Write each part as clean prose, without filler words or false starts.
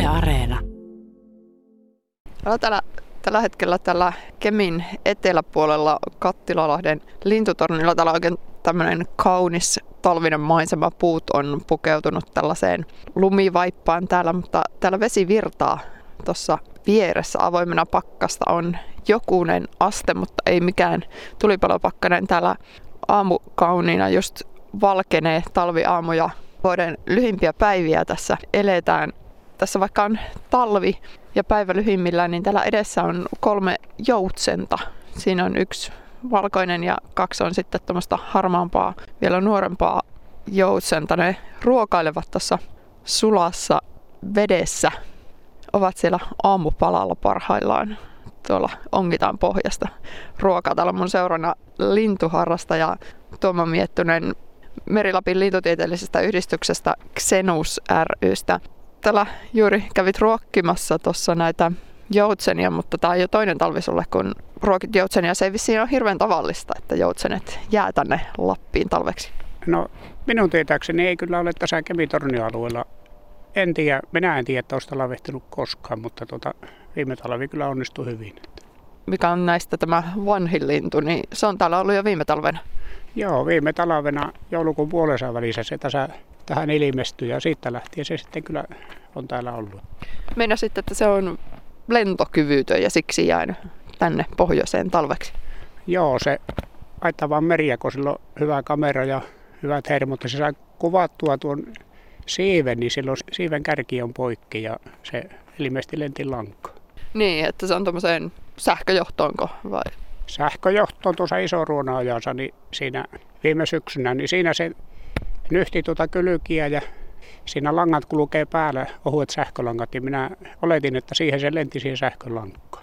Areena. Tällä hetkellä tällä Kemin eteläpuolella Kattilalahden lintutornilla täällä on oikein tämmöinen kaunis talvinen maisema. Puut on pukeutunut tällaiseen lumivaippaan täällä, mutta täällä vesi virtaa. Tuossa vieressä avoimena pakkasta on jokunen aste, mutta ei mikään tulipalopakkanen. Täällä aamukauniina just valkenee talviaamu ja vuoden lyhimpiä päiviä tässä eletään. Tässä vaikka on talvi ja päivä lyhimmillään, niin täällä edessä on 3 joutsenta. Siinä on 1 valkoinen ja 2 on sitten tuommoista harmaampaa, vielä nuorempaa joutsenta. Ne ruokailevat tuossa sulassa vedessä. Ovat siellä aamupalalla parhaillaan. Tuolla ongitaan pohjasta ruokaa. Täällä on mun seurana lintuharrastaja Tuomo Miettunen Meri-Lapin lintutieteellisestä yhdistyksestä Xenus ry:stä. Täällä juuri kävit ruokkimassa tuossa näitä joutsenia, mutta tämä on jo toinen talvi sulle, kun ruokit joutsenia. Se ei vissiin ole hirveän tavallista, että joutsenet jää tänne Lappiin talveksi. No minun tietääkseni ei kyllä ole tässä Kemi-Tornio-alueella. Minä en tiedä, että olisi talvehtinut koskaan, mutta viime talvi kyllä onnistui hyvin. Mikä on näistä tämä vanhin lintu, niin se on täällä ollut jo viime talvena? Joo, viime talvena joulukuun puolensa välissä se tähän ilmestyi ja siitä lähtien se sitten kyllä on täällä ollut. Meinasit, että se on lentokyvytön ja siksi jäänyt tänne pohjoiseen talveksi? Joo, se aittaa vaan meriä, kun sillä on hyvä kamera ja hyvät hermot. Se sai kuvattua tuon siiven, niin silloin siiven kärki on poikki ja se ilmeisesti lenti lankaan. Niin, että se on tuommoiseen sähköjohtoonko vai? Sähköjohtoon tuossa Isoruona-ajansa, niin siinä viime syksynä, niin siinä se nyhti kylkiä ja siinä langat kulkee päällä, ohuet sähkölangat, ja minä oletin, että siihen se lenti siihen sähkölankaan.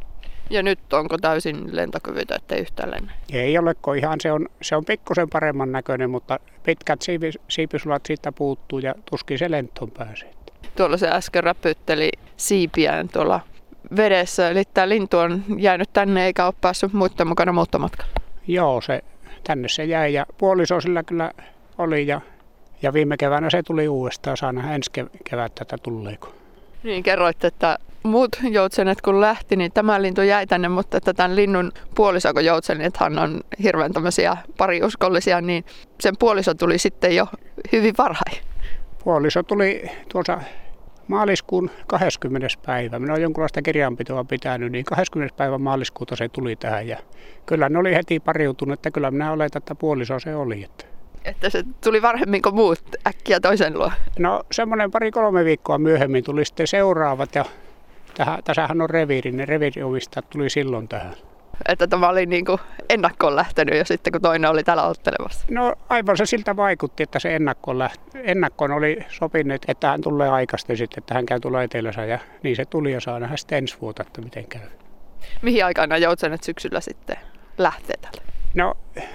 Ja nyt onko täysin lentokyvytön, ettei yhtään lennä? Ei ole, kun ihan se on pikkusen paremman näköinen, mutta pitkät siipisulat siitä puuttuu ja tuskin se lentoon pääsee. Tuolla se äsken räpytteli siipiään tuolla vedessä, eli tämä lintu on jäänyt tänne eikä ole päässyt muiden mukana muuttomatkalla. Joo, tänne se jäi ja puoliso sillä kyllä oli ja viime keväänä se tuli uudestaan, saa nähdä ensi kevättä, että tuleeko. Niin, kerroit, että muut joutsenet kun lähti, niin tämä lintu jäi tänne, mutta että tämän linnun puoliso, kun joutsenethan on hirveän tämmöisiä pariuskollisia, niin sen puoliso tuli sitten jo hyvin varhain. Puoliso tuli tuossa maaliskuun 20. päivä. Minä olen jonkunlaista kirjanpitoa pitänyt, niin 20. päivä maaliskuuta se tuli tähän ja kyllä ne oli heti pariutunut, että kyllä minä oletan, että puoliso se oli. Että se tuli varhemmin kuin muut äkkiä toisen luo? No semmoinen 2-3 viikkoa myöhemmin tuli sitten seuraavat ja tässähän on reviiri, ne reviiriomistajat tuli silloin tähän. Että tämä oli niin kuin ennakkoon lähtenyt jo sitten, kun toinen oli täällä ottelemassa? No aivan se siltä vaikutti, että se ennakkoon oli sopineet, että hän tulee aikaisesti sitten, että hän käy tuolla etelässä ja niin se tuli ja saa nähdä sitten ensi vuotta, että miten käy. Mihin aikaan nämä joutsenet syksyllä sitten lähtee tälle? No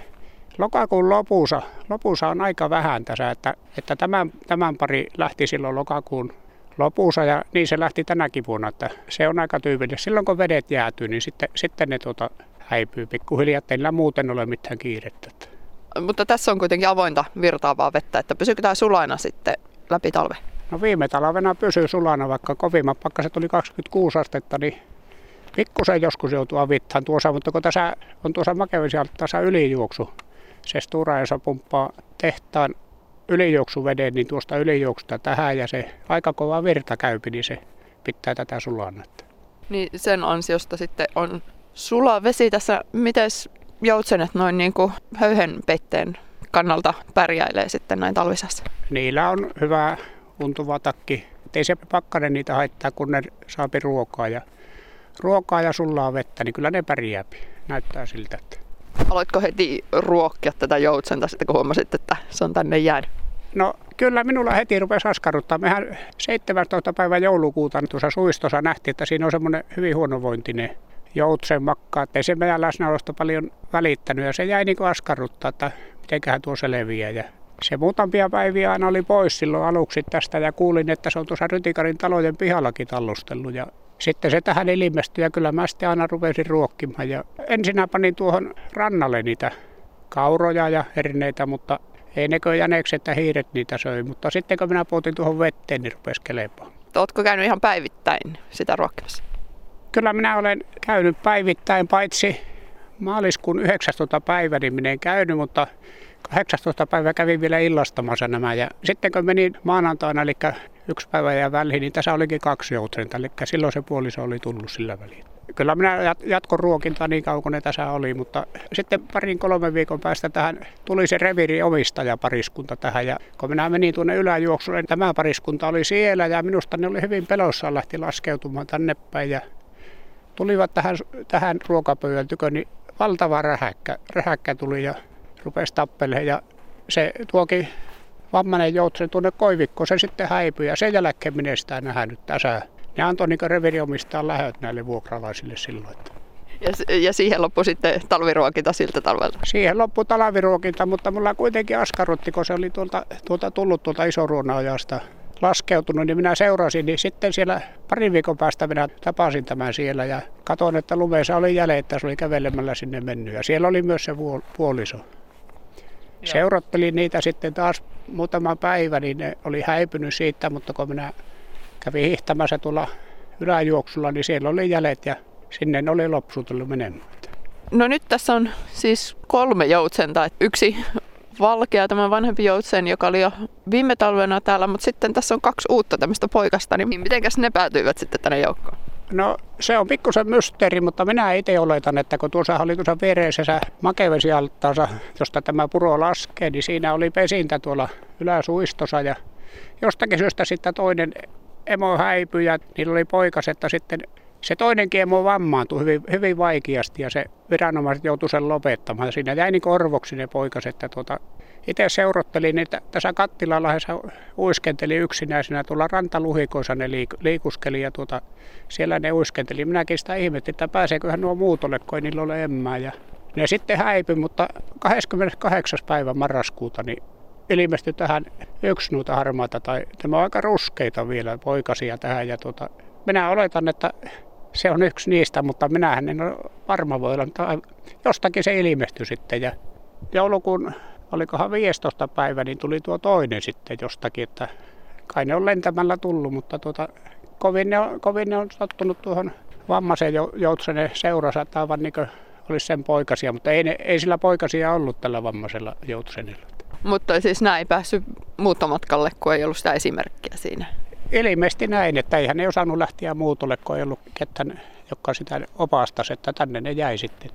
lokakuun lopussa on aika vähän tässä, että tämän pari lähti silloin lokakuun lopussa ja niin se lähti tänäkin vuonna, että se on aika tyypillistä. Silloin kun vedet jäätyy, niin sitten ne häipyy pikkuhiljaa, ettei niillä muuten ole mitään kiirettä. Mutta tässä on kuitenkin avointa virtaavaa vettä, että pysyykö tämä sulana sitten läpi talve? No viime talvena pysyy sulana, vaikka kovimmat pakkaset oli 26 astetta, niin pikkusen joskus joutuu avittaan tuossa, mutta kun tässä on tuossa Makevesialtaassa ylijuoksu, se Stora Enso pumppaa tehtaan ylijuoksuveden, niin tuosta ylijuoksusta tähän ja se aika kova virta käypi, niin se pitää tätä sulana. Niin sen ansiosta sitten on sula vesi tässä. Mites joutsenet noin niin kuin höyhenpeitteen kannalta pärjäilee sitten näin talvisassa? Niillä on hyvä untuva takki. Ei se pakkanen niitä haittaa, kun ne saapi ruokaa ja sullaa vettä, niin kyllä ne pärjää. Näyttää siltä. Aloitko heti ruokkia tätä joutsenta sitten, kun huomasit, että se on tänne jäänyt? No kyllä minulla heti rupesi askarruttaa. Mehän 17. päivä joulukuuta tuossa suistossa nähtiin, että siinä on semmoinen hyvin huonovointinen joutsen makkaa. Ei se meidän läsnäolosta paljon välittänyt ja se jäi niin kuin askarruttaa, että mitenköhän tuo selviää. Ja se muutamia päiviä aina oli pois silloin aluksi tästä ja kuulin, että se on tuossa Rytikarin talojen pihallakin tallustellut. Ja sitten se tähän ilmestyi ja kyllä mä sitten aina rupesin ruokkimaan. Ja ensinnä panin tuohon rannalle niitä kauroja ja herneitä, mutta ei nekö jäneksi, että hiiret niitä söi. Mutta sitten kun minä puotin tuohon vetteen, niin rupesi kelepaamaan. Ootko käynyt ihan päivittäin sitä ruokkimassa? Kyllä minä olen käynyt päivittäin, paitsi maaliskuun 19. päivä, niin minä en käynyt, mutta 18. päivä kävin vielä illastamassa nämä. Ja sitten kun menin maanantaina, eli yksi päivä ja väliin, niin tässä olikin 2 joutsenta, eli silloin se puoliso oli tullut sillä väliin. Kyllä minä jatkon ruokintaa niin kauan kuin ne tässä oli, mutta sitten 2-3 viikon päästä tähän tuli se reviiriomistajapariskunta tähän. Ja kun minä menin tuonne yläjuoksulle, niin tämä pariskunta oli siellä ja minusta ne oli hyvin pelossaan, lähti laskeutumaan tänne päin. Ja tulivat tähän ruokapöydän tykö, niin valtava rähäkkä tuli ja rupesi tappelemaan. Ja se tuokin vammainen joutsen tuonne koivikkoon, se sitten häipyi ja sen jälkeen minä sitä nähnyt tässä. Ne antoi niin reviiriomistajan lähöt näille vuokralaisille silloin. Ja siihen loppui sitten talviruokinta siltä talvelta? Siihen loppui talviruokinta, mutta mulla kuitenkin askarrutti, kun se oli tullut tuolta Isoruonaojasta laskeutunut, niin minä seurasin. Niin sitten siellä 2 viikon päästä minä tapasin tämän siellä ja katsoin, että lumessa oli jäljet, että se oli kävelemällä sinne mennyt. Ja siellä oli myös se puoliso. Seurottelin niitä sitten taas muutama päivä, niin ne oli häipynyt siitä, mutta kun minä kävin hiihtämässä tuolla yläjuoksulla, niin siellä oli jäljet ja sinne ne oli lopsutellut menemään. No nyt tässä on siis 3 joutsenta. Yksi valkea, tämä vanhempi joutsen, joka oli jo viime talvena täällä, mutta sitten tässä on 2 uutta tämmöistä poikasta. Niin mitenkäs ne päätyivät sitten tänne joukkoon? No se on pikkusen mysteeri, mutta minä itse oletan, että kun tuossa oli tuossa viereisessä makevesialtaansa, josta tämä puro laskee, niin siinä oli pesintä tuolla yläsuistossa ja jostakin syystä sitten toinen emo häipyi ja niillä oli poikasetta sitten. Se toinenkin emo vammaantui hyvin vaikeasti ja se viranomaiset joutui sen lopettamaan. Siinä jäi niin korvoksi ne poikaset. Itse seurottelin, että tässä Kattilalahdessa uiskenteli yksinäisenä tuolla rantaluhikoissa ne liikuskeli ja siellä ne uiskenteli. Minäkin sitä ihmettelin, että pääseeköhän nuo muutolle, kun ei niillä ole emmää. Ja ne sitten häipyi, mutta 28. päivä marraskuuta niin ilmestyi tähän 1 nuuta harmaata, tai tämä on aika ruskeita vielä poikasia tähän. Ja minä oletan, että se on yksi niistä, mutta minähän en ole varma voi olla. Jostakin se ilmestyi sitten. Ja joulukuun, olikohan 15. päivä, niin tuli tuo toinen sitten jostakin, että kai ne on lentämällä tullut, mutta kovin ne on sattunut tuohon vammaisen joutsenen seurassa, että aivan niin kuin olisi sen poikasia, mutta ei sillä poikasia ollut tällä vammaisella joutsenilla. Mutta siis nämä ei päässyt muuttomatkalle, kun ei ollut sitä esimerkkiä siinä? Ilmeisesti näin, että eihän ne osannut lähteä muutolle, kun ei ollut ketään, joka sitä opastasi, että tänne ne jäi sitten.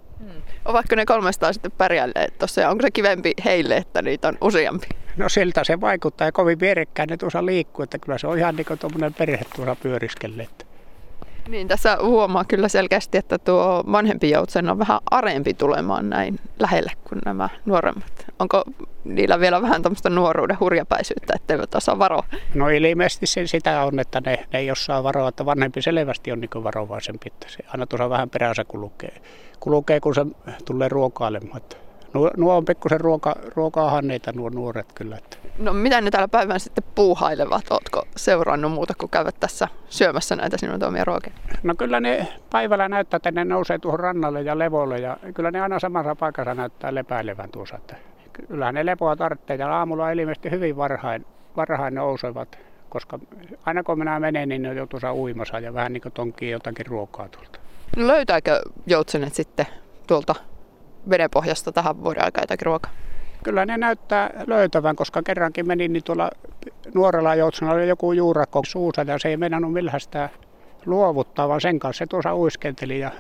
Ovatko ne 300 sitten pärjälleet tuossa ja onko se kivempi heille, että niitä on useampi? No siltä se vaikuttaa ja kovin vierekkäin ne tuossa liikkuu, että kyllä se on ihan niin kuin tuommoinen perhe tuossa pyöriskelee. Niin, tässä huomaa kyllä selkeästi, että tuo vanhempi joutsen on vähän arempi tulemaan näin lähelle kuin nämä nuoremmat. Onko niillä vielä vähän tämmöistä nuoruuden hurjapäisyyttä, etteivät osaa varoa? No ilmeisesti sitä on, että ne ei osaa varoa, että vanhempi selvästi on niin varovaisempi. Se aina tuossa vähän perässä kulkee, kun se tulee ruokailemaan. Nuo on pikkusen ruoka-ahanneita nuo nuoret kyllä. No mitä ne täällä päivän sitten puuhailevat? Ootko seurannut muuta kuin käyvät tässä syömässä näitä sinun tuomia ruokia? No kyllä ne päivällä näyttää, että ne nousee tuohon rannalle ja levolle ja kyllä ne aina samassa paikassa näyttää lepäilevän tuossa. Kyllähän ne lepoa tarvitsee ja aamulla ilmeisesti hyvin varhain nousevat, koska aina kun minä menen, niin ne joutuu uimassa ja vähän niin kuin tonkkii jotakin ruokaa tuolta. No löytääkö joutsenet sitten tuolta vedenpohjasta tähän vuoden aikaa jotakin ruokaa? Kyllä ne näyttää löytävän, koska kerrankin menin, niin tuolla nuorella joutsenella oli joku juurakko suussa ja se ei meinannut millään sitä luovuttaa, vaan sen kanssa se tuossa uiskenteli ja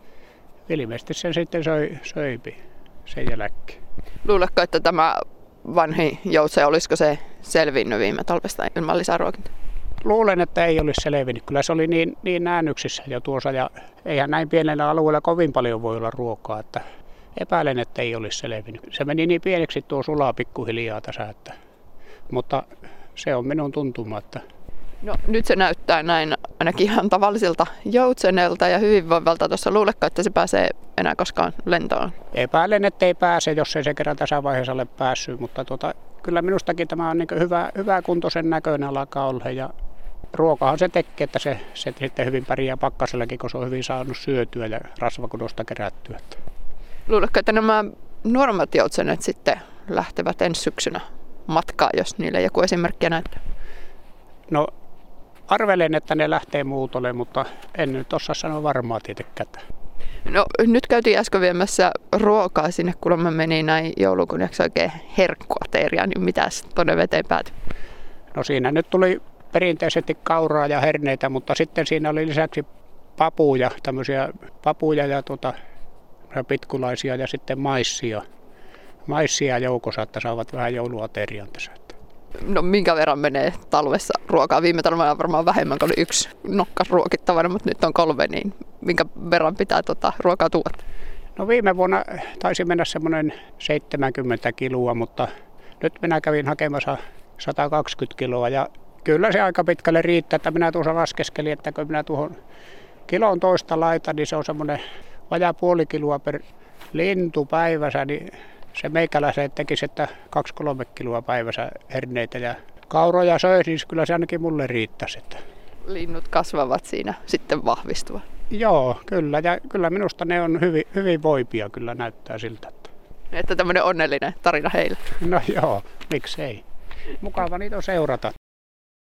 ilmeisesti sen sitten söipi sen jälkeen. Luuletko, että tämä vanhi joutsen, olisiko se selvinnyt viime talvesta ilman lisäruokintaa? Luulen, että ei olisi selvinnyt. Kyllä se oli niin näännyksissä jo tuossa ja eihän näin pienellä alueella kovin paljon voi olla ruokaa, että epäilen, että ei olisi selvinnyt. Se meni niin pieneksi tuo sulaa pikkuhiljaa tässä, mutta se on minun tuntuma. Että no, nyt se näyttää näin ainakin ihan tavallisilta joutsenelta ja hyvinvoivalta. Tuossa luuletko, että se pääsee enää koskaan lentoon? Epäilen, että ei pääse, jos ei se kerran tässä vaiheessa ole päässyt, mutta kyllä minustakin tämä on niin hyvä kuntoisen näköinen alkaa olla ja ruokahan se tekee, että se sitten hyvin pärjää pakkasellakin, kun se on hyvin saanut syötyä ja rasvakudosta kerättyä. Luuletko, että nämä nuoremmat joutsenet sitten lähtevät ensi syksynä matkaan, jos niille joku esimerkkiä näyttää? No arvelen, että ne lähtee muutolle, mutta en nyt osaa sanoa varmaa tietenkään. No nyt käytiin äsken viemässä ruokaa sinne, kun mä menin näin joulukunniaksi oikein herkkuateriaan, niin mitäs tuonne veteen päätyi? No siinä nyt tuli perinteisesti kauraa ja herneitä, mutta sitten siinä oli lisäksi tämmöisiä papuja ja pitkulaisia ja sitten maissia joukossa, että saavat vähän jouluaterian tässä. No minkä verran menee talvessa ruokaa? Viime talvena varmaan vähemmän, kun oli 1 nokkas ruokittavana, mutta nyt on 3, niin minkä verran pitää ruokaa tuoda? No viime vuonna taisi mennä semmoinen 70 kiloa, mutta nyt minä kävin hakemassa 120 kiloa ja kyllä se aika pitkälle riittää, että minä tuossa laskeskelin, että kun minä tuohon kilon toista laitan, niin se on semmoinen vajaa puoli kiloa per lintu päivässä, niin se meikäläisen tekisi, että 2-3 kiloa päivässä herneitä ja kauroja söisi, niin kyllä se ainakin mulle riittäisi. Linnut kasvavat siinä, sitten vahvistuvat. Joo, kyllä. Ja kyllä minusta ne on hyvin voipia, kyllä näyttää siltä. Että tämmöinen onnellinen tarina heille. No joo, miksei. Mukava niitä on seurata.